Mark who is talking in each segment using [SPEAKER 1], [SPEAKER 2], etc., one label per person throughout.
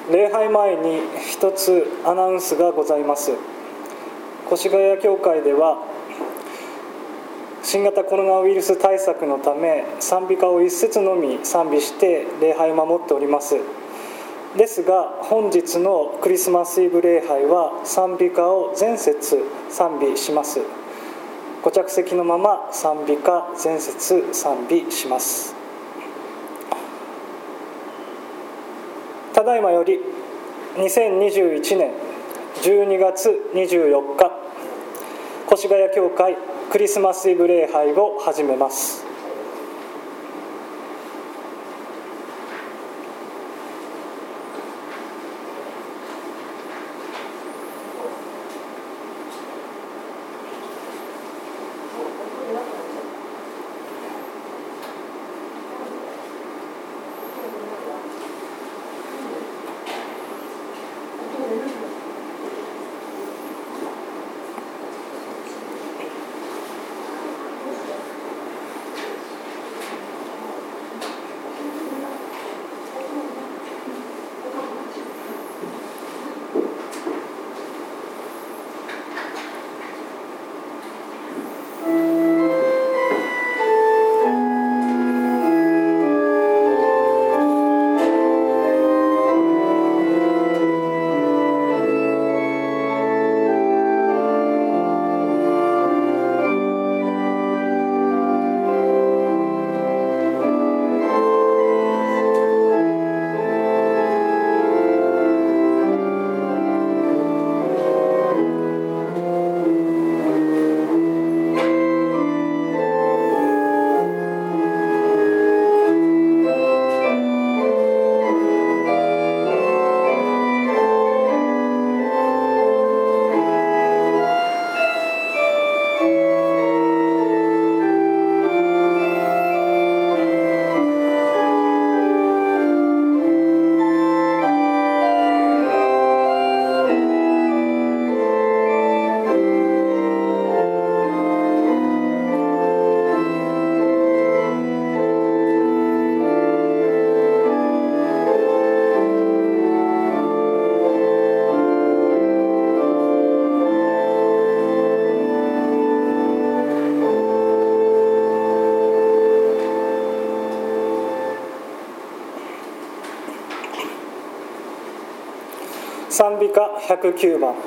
[SPEAKER 1] 礼拝前に一つアナウンスがございます。越谷教会では新型コロナウイルス対策のため賛美歌を一節のみ賛美して礼拝を守っております。ですが本日のクリスマスイブ礼拝は賛美歌を全節賛美します。ご着席のまま賛美歌全節賛美します。ただいまより2021年12月24日越谷教会クリスマスイブ礼拝を始めます。賛美歌109番。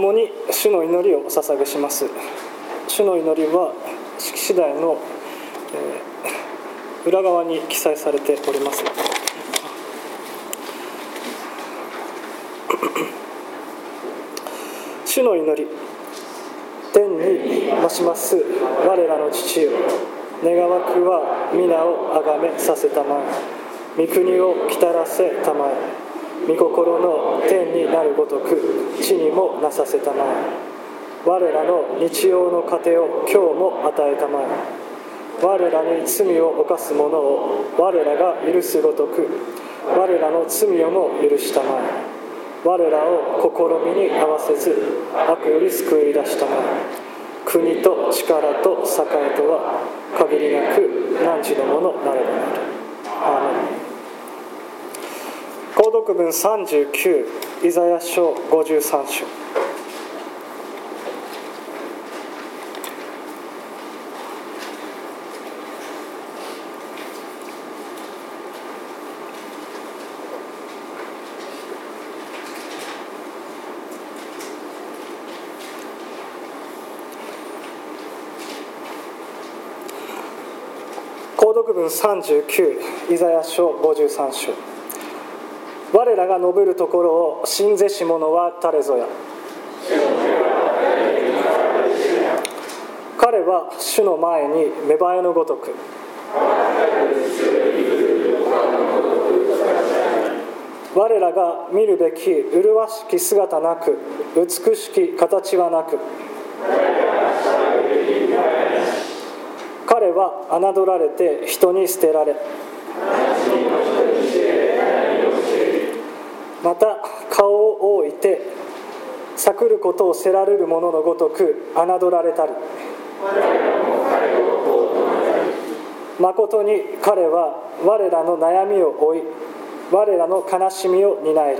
[SPEAKER 1] 共に主の祈りをお捧げします。主の祈りは式次第の、裏側に記載されております。主の祈り。天に増します我らの父よ、願わくは皆をあがめさせたまえ、御国を来たらせたまえ、御心の天になるごとく地にもなさせたまえ、我らの日曜の糧を今日も与えたまえ、我らに罪を犯す者を我らが許すごとく我らの罪をも許したまえ、我らを試みに合わせず悪より救い出したまえ、国と力と栄とは限りなく汝のものなればなる。アーメン。購読文39、イザヤ書53章。購読文39、イザヤ書53章。我らが述べるところを信ぜし者は誰ぞや。彼は主の前に芽生えのごとく、我らが見るべき麗しき姿なく、美しき形はなく、彼は侮られて人に捨てられ、また顔を覆いて裂ることをせられる者のごとく侮られたり、まことに彼は我らの悩みを負い、我らの悲しみを担える。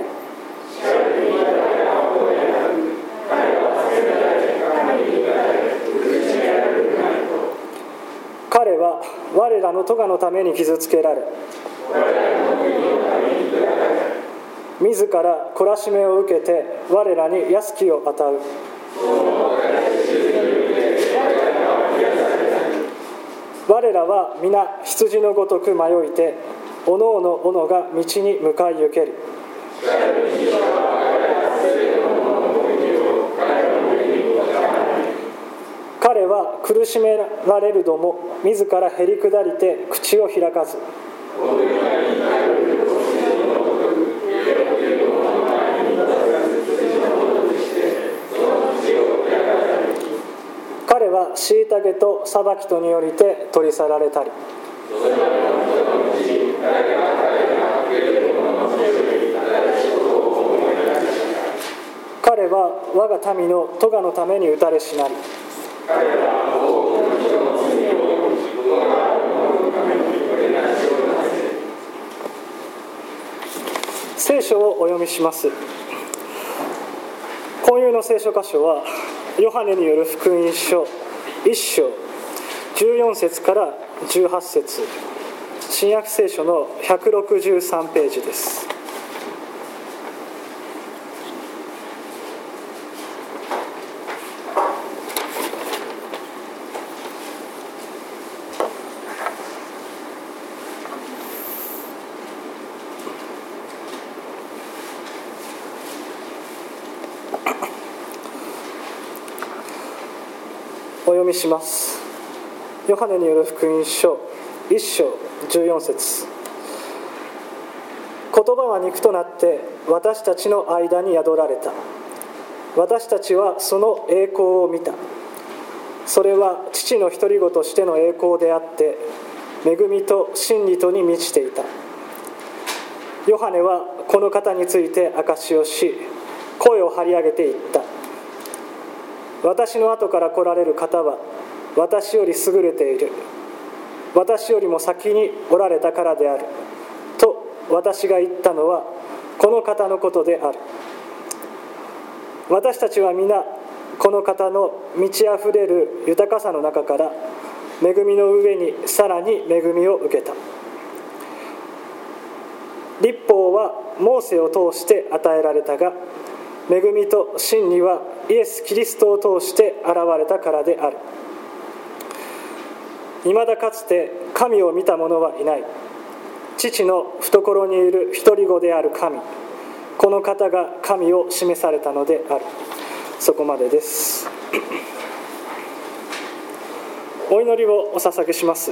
[SPEAKER 1] 彼は我らの咎のために傷つけられ、自ら懲らしめを受けて我らに安きを与う。我らは皆羊のごとく迷いて、おのおのおのが道に向かい行ける。彼は苦しめられるども自らへり下りて口を開かず、彼は虐げと裁きとによりて取り去られたり、彼は我が民の咎のために打たれしなり、聖書をお読みします。今夕の聖書箇所はヨハネによる福音書1章14節から18節、新約聖書の163ページです。お読みします。ヨハネによる福音書1章14節。言葉は肉となって私たちの間に宿られた。私たちはその栄光を見た。それは父の独り子としての栄光であって、恵みと真理とに満ちていた。ヨハネはこの方について証しをし、声を張り上げていった。私の後から来られる方は私より優れている。私よりも先におられたからである。と私が言ったのはこの方のことである。私たちは皆この方の満ち溢れる豊かさの中から恵みの上にさらに恵みを受けた。律法はモーセを通して与えられたが、 恵みと真理はイエス・キリストを通して現れたからである。いまだかつて神を見た者はいない。父の懐にいる独り子である神、この方が神を示されたのである。そこまでです。お祈りをお捧げします。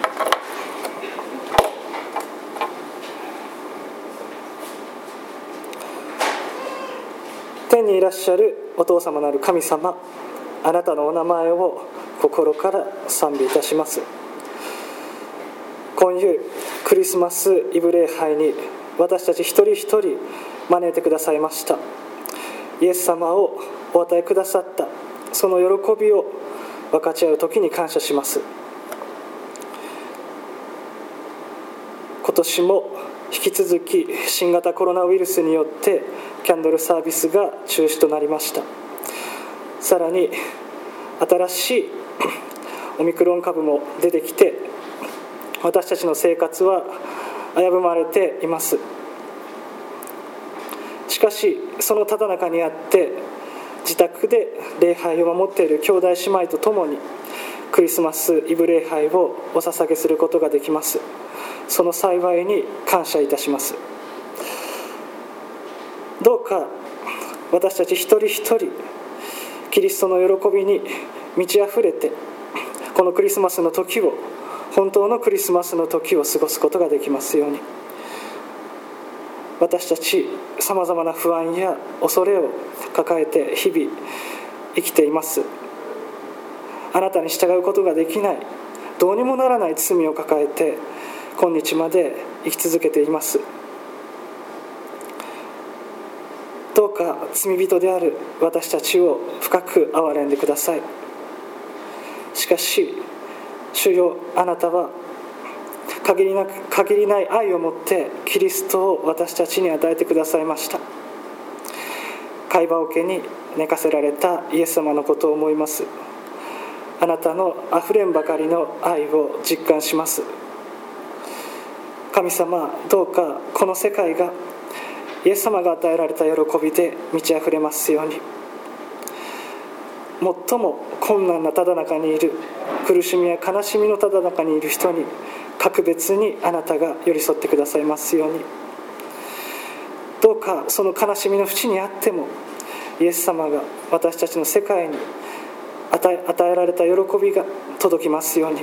[SPEAKER 1] 天にいらっしゃるお父様なる神様、あなたのお名前を心から賛美いたします。今夕クリスマスイブ礼拝に私たち一人一人招いてくださいました。イエス様をお与えくださったその喜びを分かち合う時に感謝します。今年も引き続き新型コロナウイルスによってキャンドルサービスが中止となりました。さらに新しいオミクロン株も出てきて、私たちの生活は危ぶまれています。しかしそのただ中にあって、自宅で礼拝を守っている兄弟姉妹と共にクリスマスイブ礼拝をお捧げすることができます。その幸いに感謝いたします。どうか私たち一人一人キリストの喜びに満ち溢れて、このクリスマスの時を、本当のクリスマスの時を過ごすことができますように。私たちさまざまな不安や恐れを抱えて日々生きています。あなたに従うことができない、どうにもならない罪を抱えて今日まで生き続けています。どうか罪人である私たちを深く憐れんでください。しかし主よ、あなたは限りない愛を持ってキリストを私たちに与えてくださいました。貝羽桶に寝かせられたイエス様のことを思います。あなたのあふれんばかりの愛を実感します。神様、どうかこの世界がイエス様が与えられた喜びで満ち溢れますように。最も困難なただ中にいる、苦しみや悲しみのただ中にいる人に格別にあなたが寄り添ってくださいますように。どうかその悲しみの淵にあっても、イエス様が私たちの世界に与えられた喜びが届きますように。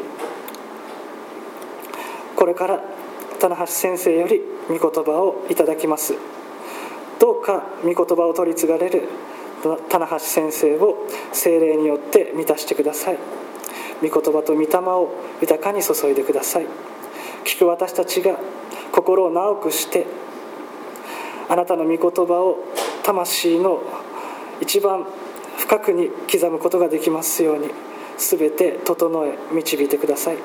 [SPEAKER 1] これから棚橋先生より御言葉をいただきます。どうか御言葉を取り継がれる棚橋先生を聖霊によって満たしてください。御言葉と御霊を豊かに注いでください。聞く私たちが心を直くして、あなたの御言葉を魂の一番深くに刻むことができますように、すべて整え導いてください。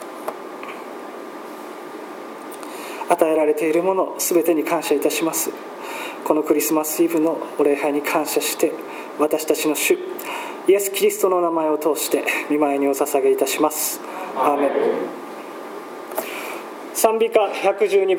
[SPEAKER 1] 与えられているものすべてに感謝いたします。このクリスマスイブのお礼拝に感謝して、私たちの主イエス・キリストの名前を通して御前にお捧げいたします。アーメン。賛美歌112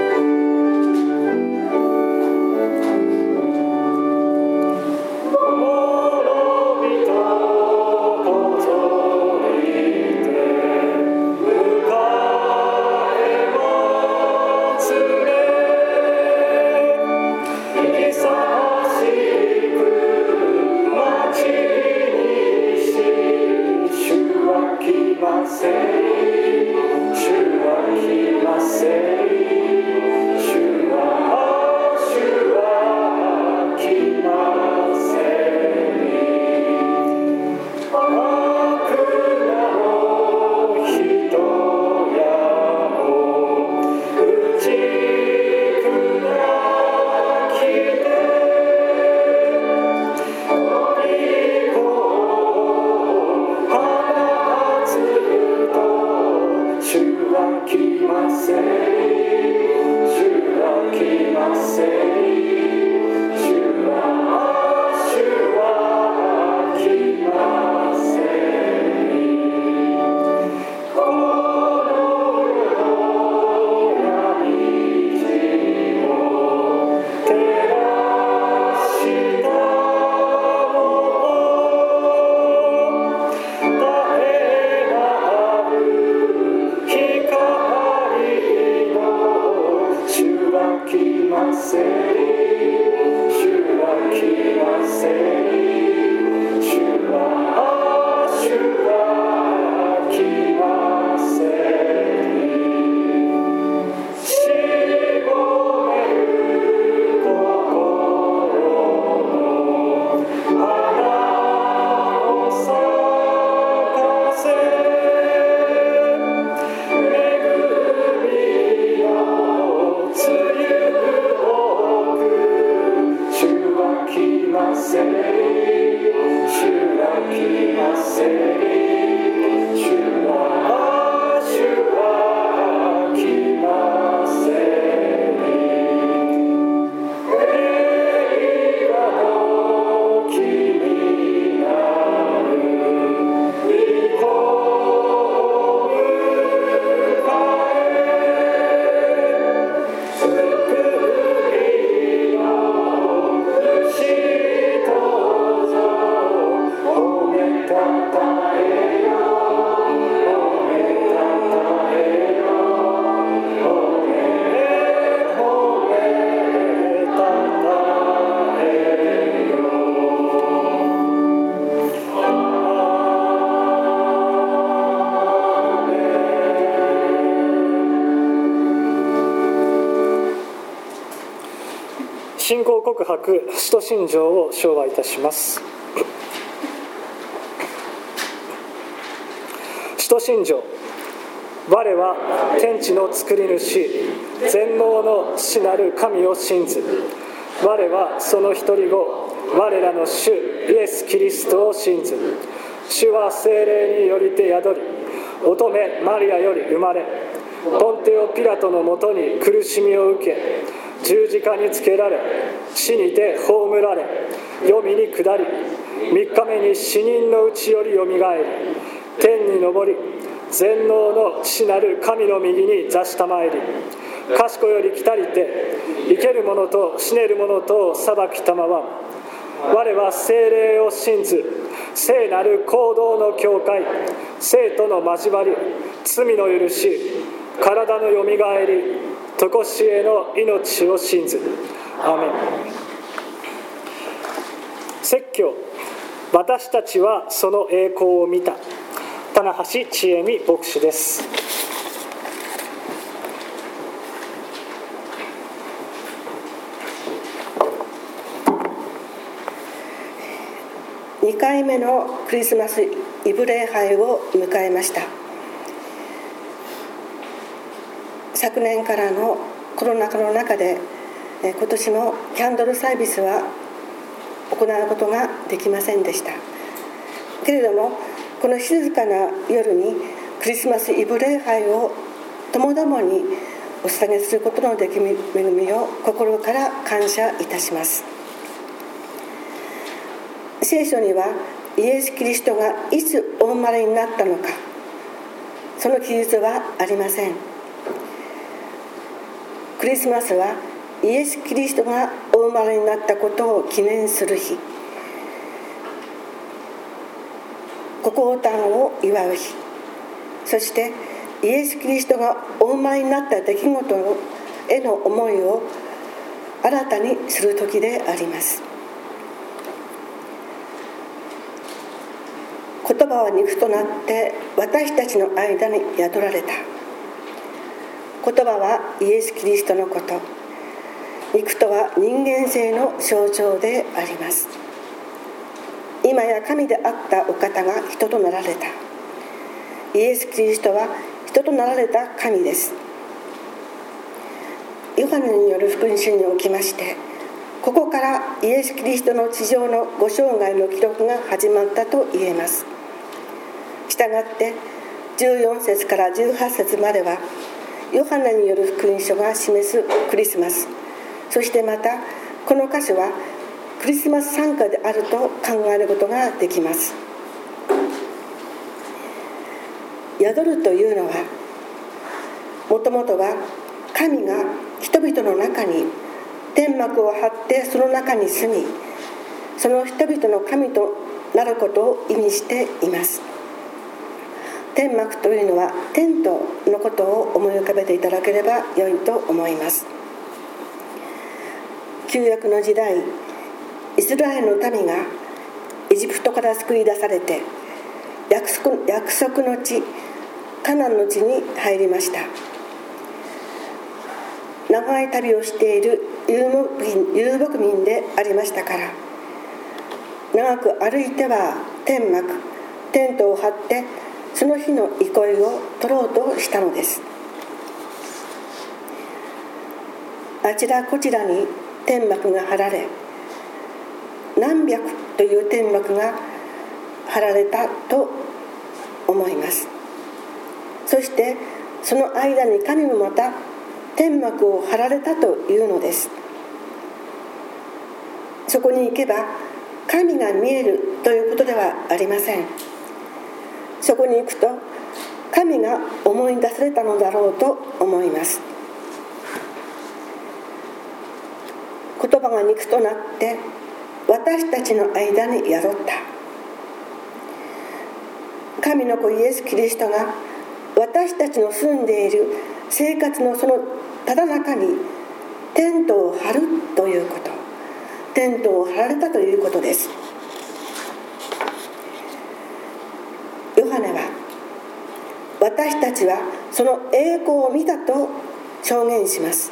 [SPEAKER 1] 番。Oh 信仰告白使徒信条を唱和いたします。使徒信条。我は天地の作り主、全能の父なる神を信ず。我はその一人子、我らの主イエス・キリストを信ず。主は聖霊によりて宿り、乙女マリアより生まれ、ポンテオ・ピラトのもとに苦しみを受け、十字架につけられ、死にて葬られ、黄泉に下り、3日目に死人のうちよりよみがえり、天に昇り、全能の父なる神の右に座したまえり、賢より来たりて、生ける者と死ねる者とを裁きたまわん。我は聖霊を信ず、聖なる行動の教会、生との交わり、罪の許し、体のよみがえり、とこしえの命を信ず。アーメン。説教。私たちはその栄光を見た。棚橋千恵美牧師です。
[SPEAKER 2] 2回目のクリスマスイブ礼拝を迎えました。昨年からのコロナ禍の中で今年もキャンドルサービスは行うことができませんでした。けれどもこの静かな夜にクリスマスイブ礼拝をともどもにお捧げすることのできる恵みを心から感謝いたします。聖書にはイエス・キリストがいつお生まれになったのか、その記述はありません。クリスマスはイエス・キリストがお生まれになったことを記念する日、ご降誕を祝う日、そしてイエス・キリストがお生まれになった出来事への思いを新たにする時であります。言葉は肉となって私たちの間に宿られた。言葉はイエス・キリストのこと。肉とは人間性の象徴であります。今や神であったお方が人となられた。イエス・キリストは人となられた神です。ヨハネによる福音書におきまして、ここからイエス・キリストの地上のご生涯の記録が始まったと言えます。したがって14節から18節まではヨハネによる福音書が示すクリスマス、そしてまたこの箇所はクリスマス賛歌であると考えることができます。宿るというのは、もともとは神が人々の中に天幕を張ってその中に住み、その人々の神となることを意味しています。天幕というのはテントのことを思い浮かべていただければ良いと思います。 旧約の時代、イスラエルの民がエジプトから救い出されて約束の地、カナンの地に入りました。長い旅をしている遊牧民でありましたから、長く歩いてはテントを張ってその日の憩いを取ろうとしたのです。あちらこちらに天幕が張られ、何百という天幕が張られたと思います。そしてその間に神もまた天幕を張られたというのです。そこに行けば神が見えるということではありません。そこに行くと神が思い出されたのだろうと思います。言葉が肉となって私たちの間に宿った。神の子イエス・キリストが私たちの住んでいる生活のそのただ中にテントを張るということ、テントを張られたということです。ヨハネは私たちはその栄光を見たと証言します。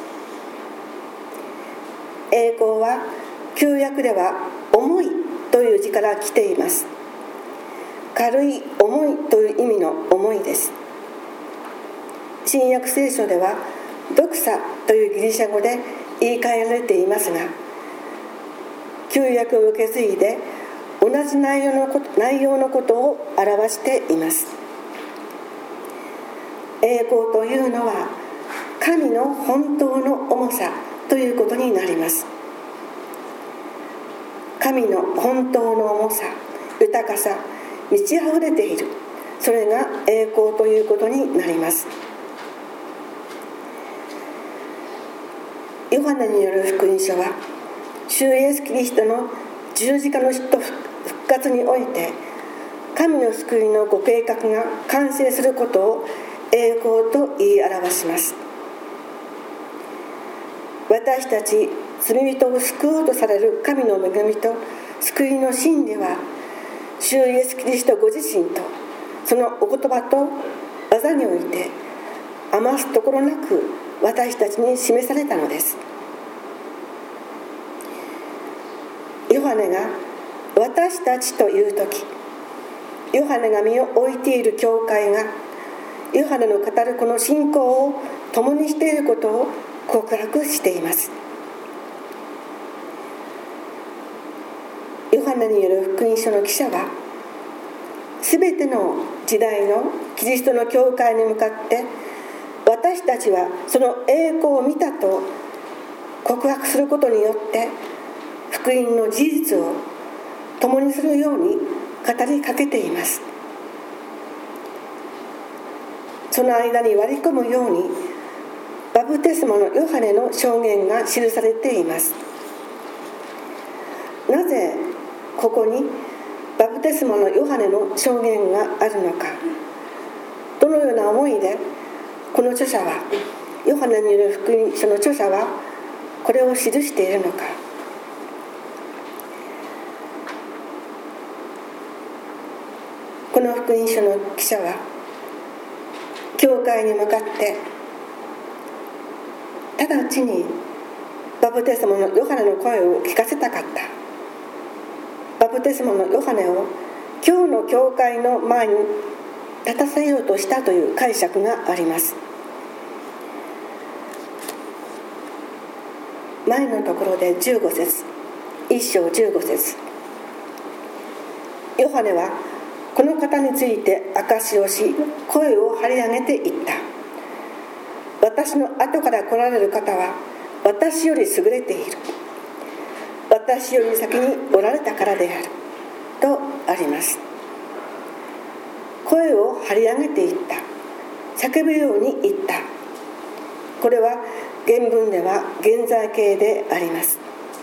[SPEAKER 2] 栄光は旧約では重いという字から来ています。軽い、重いという意味の重いです。新約聖書ではドクサというギリシャ語で言い換えられていますが、旧約を受け継いで同じ内容のことを表しています。栄光というのは神の本当の重さということになります。神の本当の重さ、豊かさ、満ち溢れている、それが栄光ということになります。ヨハネによる福音書は主イエスキリストの十字架の死と復活において神の救いのご計画が完成することを栄光と言い表します。私たち罪人を救おうとされる神の恵みと救いの真理は主イエスキリストご自身とそのお言葉と技において余すところなく私たちに示されたのです。ヨハネが私たちというとき、ヨハネが身を置いている教会がヨハネの語るこの信仰を共にしていることを告白しています。ヨハネによる福音書の記者はすべての時代のキリストの教会に向かって私たちはその栄光を見たと告白することによって福音の事実を共にするように語りかけています。その間に割り込むようにバプテスマのヨハネの証言が記されています。なぜここにバプテスマのヨハネの証言があるのか、どのような思いでこの著者は、ヨハネによる福音書の著者はこれを記しているのか。この福音書の記者は教会に向かって直ちにバプテスマのヨハネの声を聞かせたかった。バプテスマのヨハネを今日の教会の前に立たせようとしたという解釈があります。前のところで15節、1章15節、ヨハネはこの方について証しをし、声を張り上げていった。私の後から来られる方は私より優れている。私より先におられたからであるとあります。声を張り上げていった。叫ぶように言った。これは原文では現在形であります。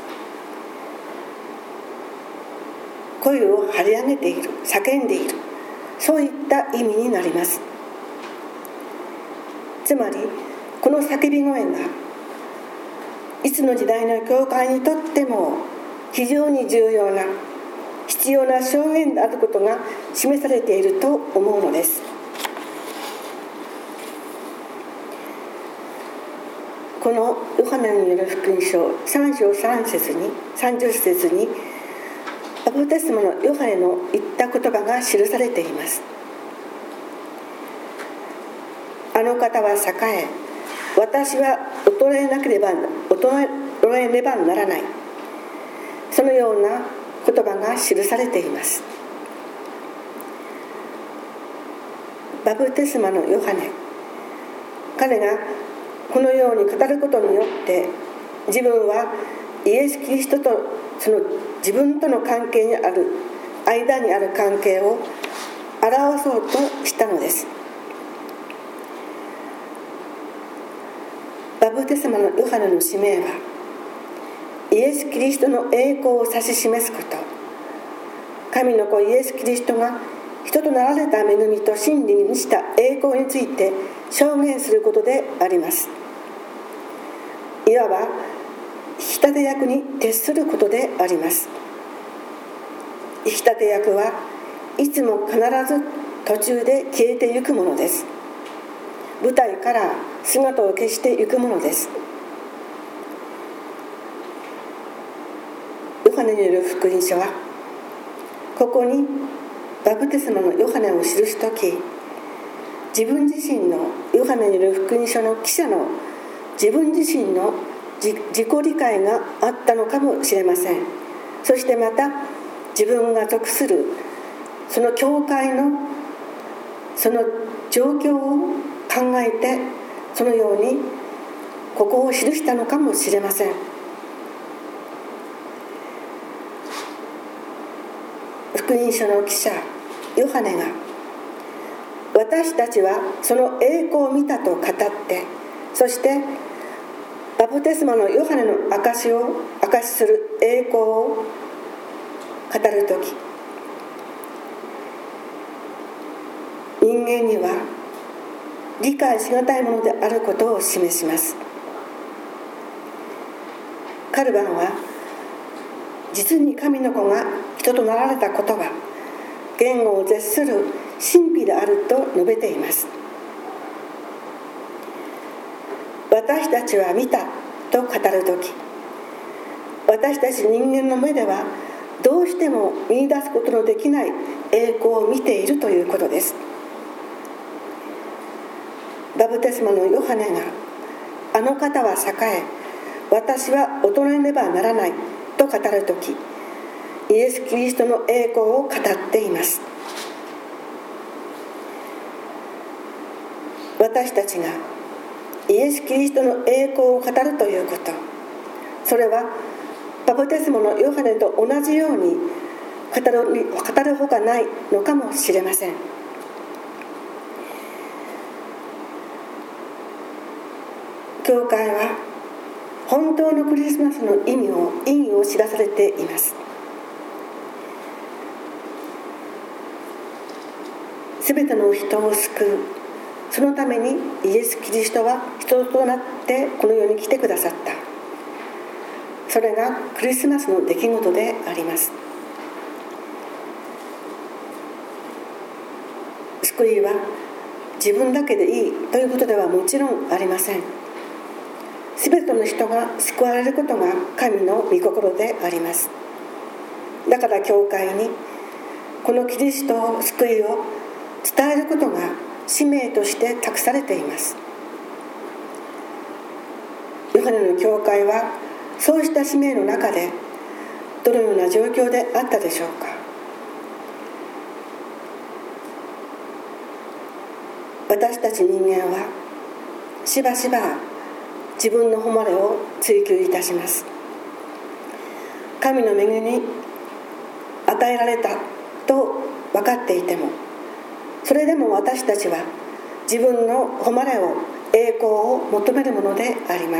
[SPEAKER 2] 声を張り上げている、叫んでいる、そういった意味になります。つまりこの叫び声がいつの時代の教会にとっても非常に重要な必要な証言であることが示されていると思うのです。このヨハネによる福音書3章30節にバプテスマのヨハネの言った言葉が記されています。あの方は栄え、私は衰えねばならない。そのような言葉が記されています。バプテスマのヨハネ、彼がこのように語ることによって自分はイエス・キリストとその自分との関係にある間にある関係を表そうとしたのです。バプテスマのヨハネの使命はイエス・キリストの栄光を指し示すこと、神の子イエス・キリストが人となられた恵みと真理に満ちた栄光について証言することであります。いわば引き立て役に徹することであります。引き立て役はいつも必ず途中で消えてゆくものです。舞台から姿を消してゆくものです。ヨハネによる福音書はここにバプテスマのヨハネを記すとき、自分自身のヨハネによる福音書の記者の自分自身の自己理解があったのかもしれません。そしてまた自分が属するその教会のその状況を考えてそのようにここを記したのかもしれません。福音書の記者ヨハネが私たちはその栄光を見たと語って、そしてバプテスマのヨハネの証しする栄光を語るとき、人間には理解しがたいものであることを示します。カルバンは実に神の子が人となられたことは言語を絶する神秘であると述べています。私たちは見たと語るとき、私たち人間の目ではどうしても見出すことのできない栄光を見ているということです。バプテスマのヨハネがあの方は栄え、私は衰えねばならないと語るとき、イエス・キリストの栄光を語っています。私たちがイエス・キリストの栄光を語るということ、それはバプテスマのヨハネと同じように語るほかないのかもしれません。教会は本当のクリスマスの意義を知らされています。すべての人を救う、そのためにイエス・キリストは人となってこの世に来てくださった。それがクリスマスの出来事であります。救いは自分だけでいいということではもちろんありません。すべての人が救われることが神の御心であります。だから教会にこのキリストを救いを伝えることが使命として託されています。ヨハネの教会はそうした使命の中でどのような状況であったでしょうか。私たち人間はしばしば自分の誉れを追求いたします。神の恵みに与えられたと分かっていても、それでも私たちは自分の誉れを栄光を求めるものであります。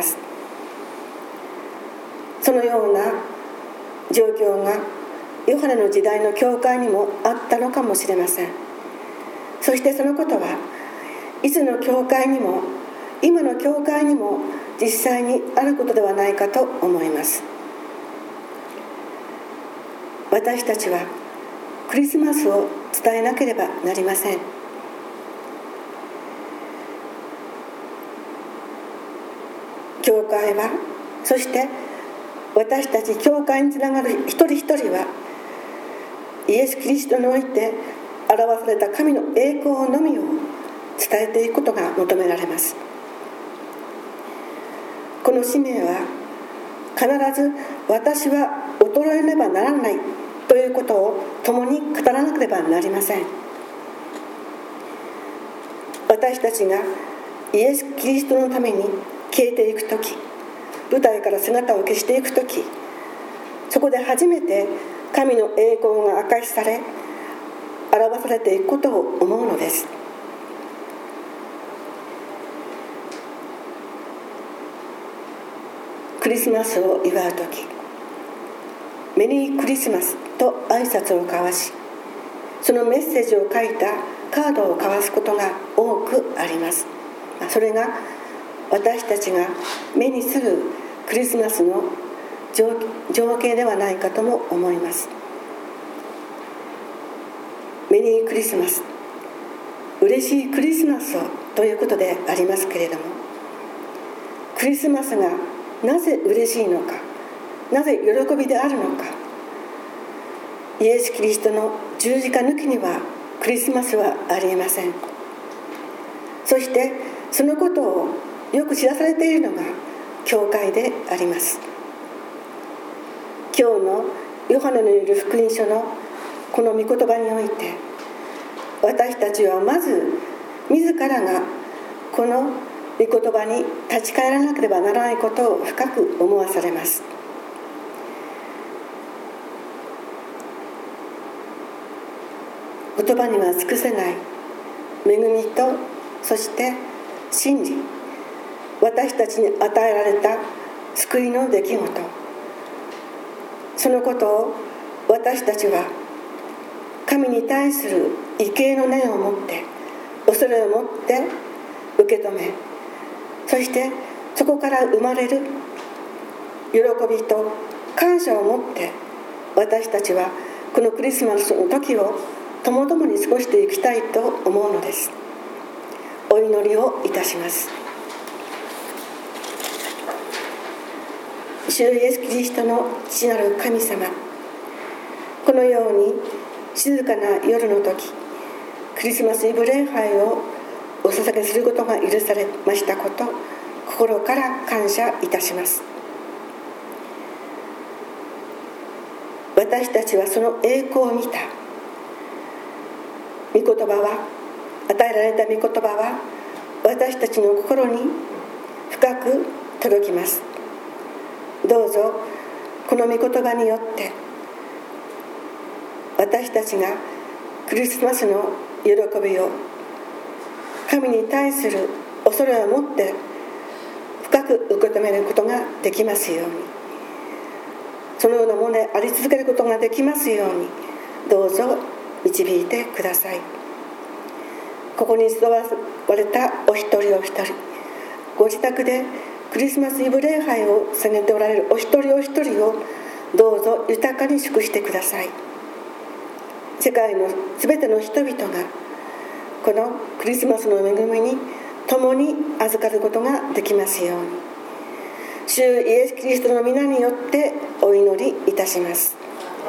[SPEAKER 2] そのような状況がヨハネの時代の教会にもあったのかもしれません。そしてそのことはいつの教会にも今の教会にも実際にあることではないかと思います。私たちはクリスマスを伝えなければなりません。教会は、そして私たち教会につながる一人一人は、イエス・キリストにおいて表された神の栄光のみを伝えていくことが求められます。この使命は必ず私は衰えねばならないということを共に語らなければなりません。私たちがイエス・キリストのために消えていくとき、舞台から姿を消していくとき、そこで初めて神の栄光が明かしされ表されていくことを思うのです。クリスマスを祝うとき、メリークリスマスと挨拶を交わし、そのメッセージを書いたカードを交わすことが多くあります。それが私たちが目にするクリスマスの情景ではないかとも思います。メリークリスマス、嬉しいクリスマスをということでありますけれども、クリスマスがなぜ嬉しいのか、なぜ喜びであるのか、イエス・キリストの十字架抜きにはクリスマスはありえません。そしてそのことをよく知らされているのが教会であります。今日のヨハネのいる福音書のこの御言葉において、私たちはまず自らがこの御言葉に立ち返らなければならないことを深く思わされます。言葉には尽くせない恵みと、そして真理、私たちに与えられた救いの出来事、そのことを私たちは神に対する畏敬の念を持って、恐れを持って受け止め、そしてそこから生まれる喜びと感謝を持って、私たちはこのクリスマスの時を共々に過ごしていきたいと思うのです。お祈りをいたします。主イエス・キリストの父なる神様、このように静かな夜の時、クリスマスイブ礼拝をお捧げすることが許されましたこと、心から感謝いたします。私たちはその栄光を見た。御言葉は、与えられた御言葉は私たちの心に深く届きます。どうぞこの御言葉によって私たちがクリスマスの喜びを、神に対する恐れを持って深く受け止めることができますように、そのようなものであり続けることができますように、どうぞ導いてください。ここに集われたお一人お一人、ご自宅でクリスマスイブ礼拝を捧げておられるお一人お一人をどうぞ豊かに祝してください。世界のすべての人々がこのクリスマスの恵みに共に預かることができますように、主イエス・キリストの皆によってお祈りいたします。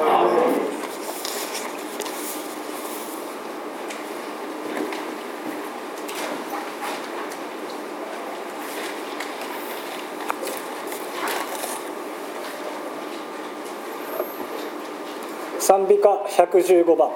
[SPEAKER 1] 賛美歌115番。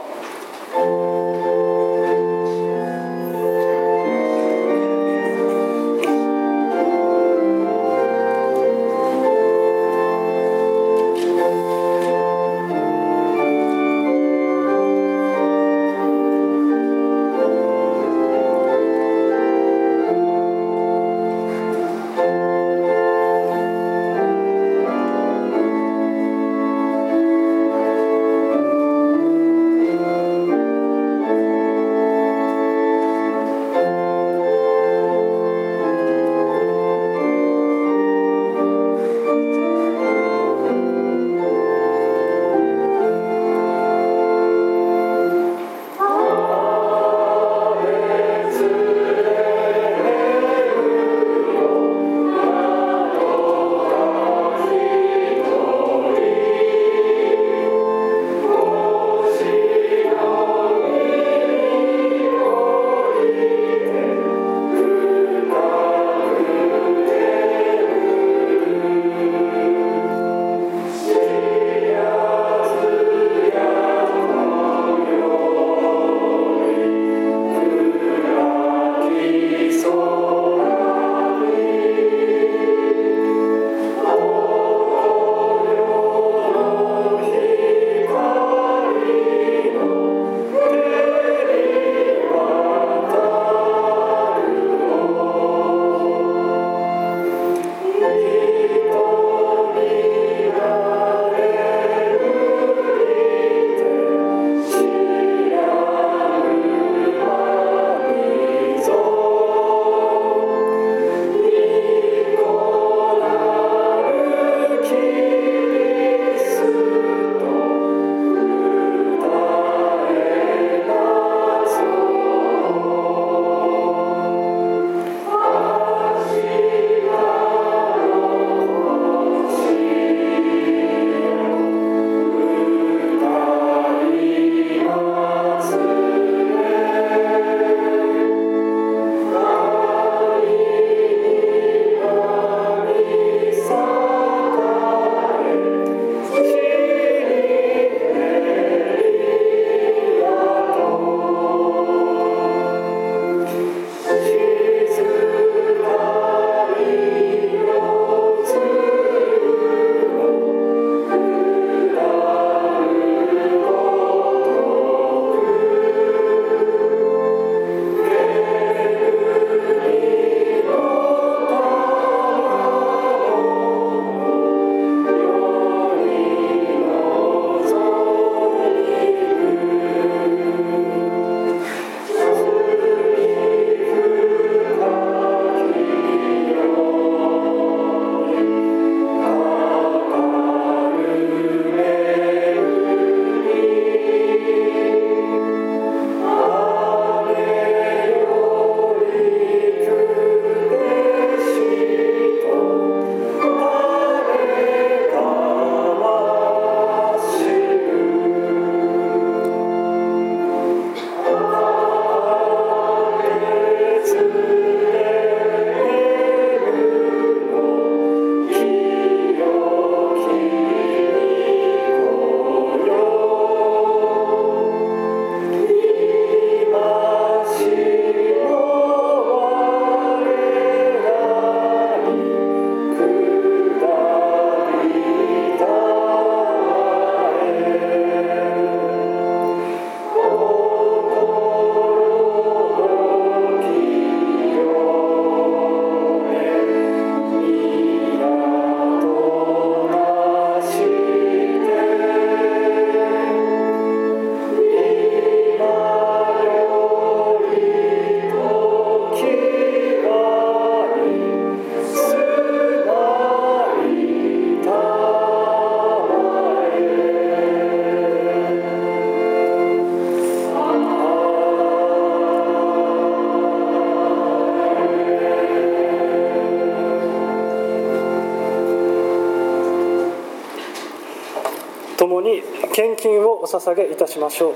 [SPEAKER 1] 共に献金をお捧げいたしましょう。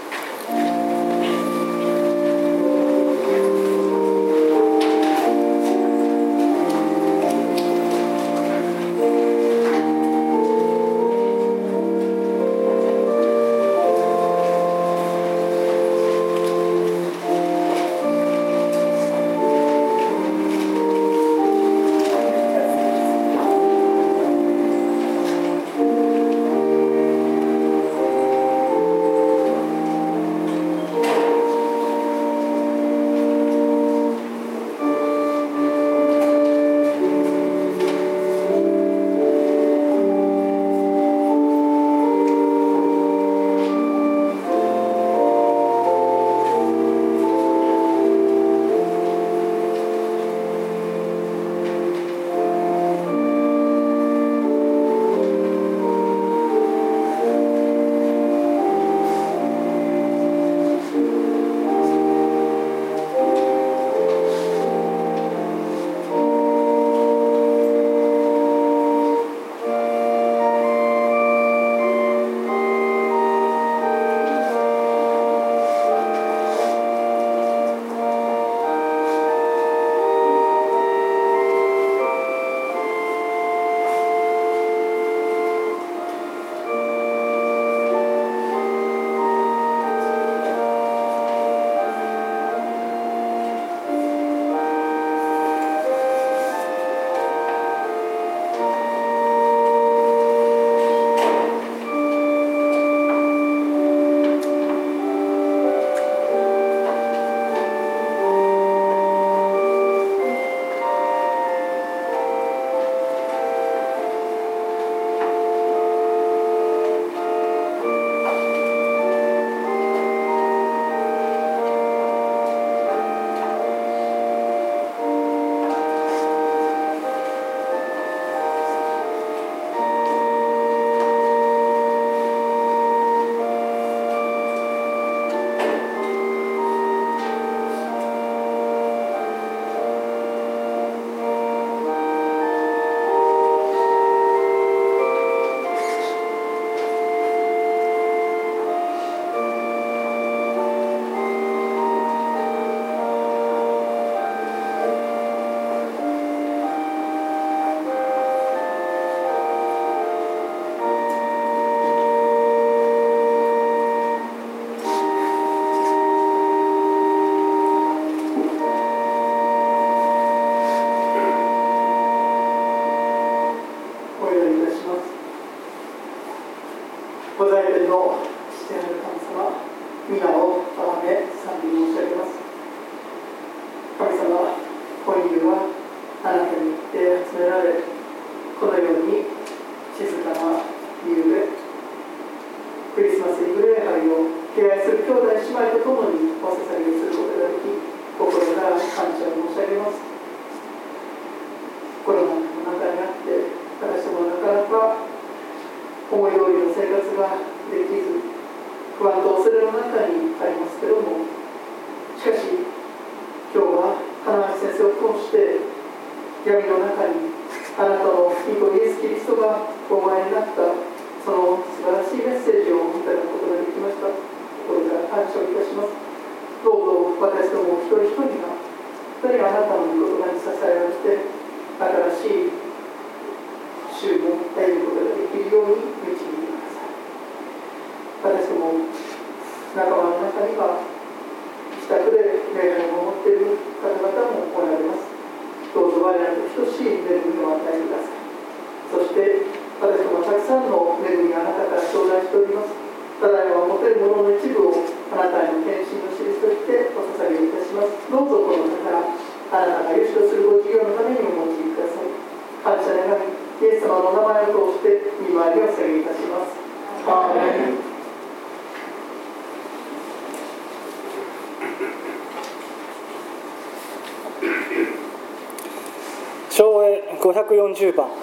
[SPEAKER 1] 唱詠540番。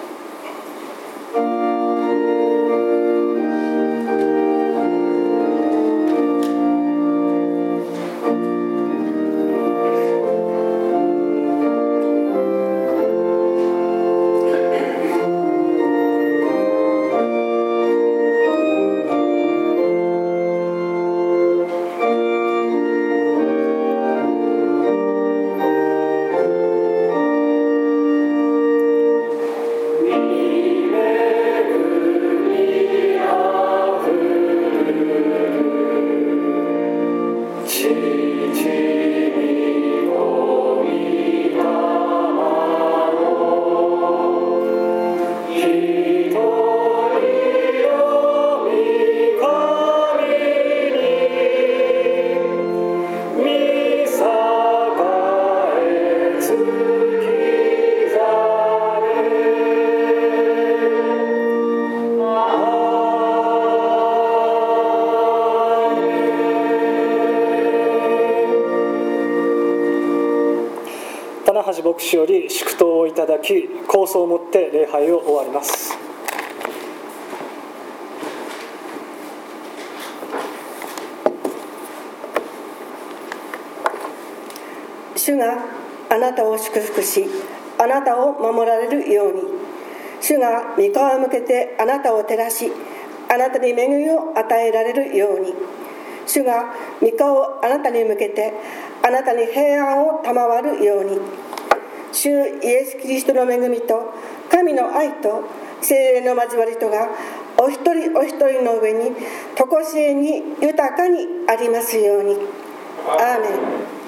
[SPEAKER 1] 牧師より祝祷をいただき、構想をもって礼拝を終わります。
[SPEAKER 2] 主があなたを祝福し、あなたを守られるように。主が御顔を向けてあなたを照らし、あなたに恵みを与えられるように。主が御顔をあなたに向けてあなたに平安を賜るように。主イエス・キリストの恵みと神の愛と聖霊の交わりとがお一人お一人の上に常しえに豊かにありますように。アーメン。